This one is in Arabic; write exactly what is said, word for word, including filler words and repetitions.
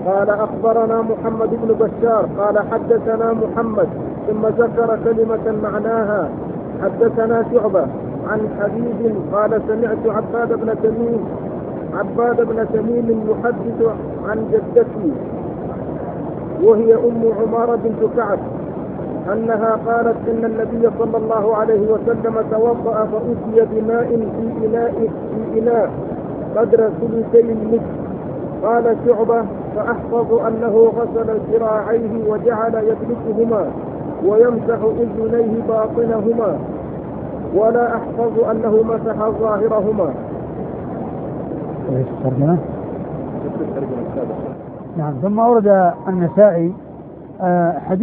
قال أخبرنا محمد بن بشار قال حدثنا محمد ثم ذكر كلمة معناها حدثنا شعبة عن حبيب قال سمعت عباد بن تميم عباد بن تميم يحدث عن جدتي وهي أم عمارة بنت كعب أنها قالت إن النبي صلى الله عليه وسلم توضأ فأتي بماء في إناء في إناء قدر ثلثي المد. قال شعبة فأحفظ أنه غسل ذراعيه وجعل يدلكهما ويمسح أذنيه باطنهما ولا أحفظ أنه مسح ظاهرهما. نعم. ثم أورد النسائي حديث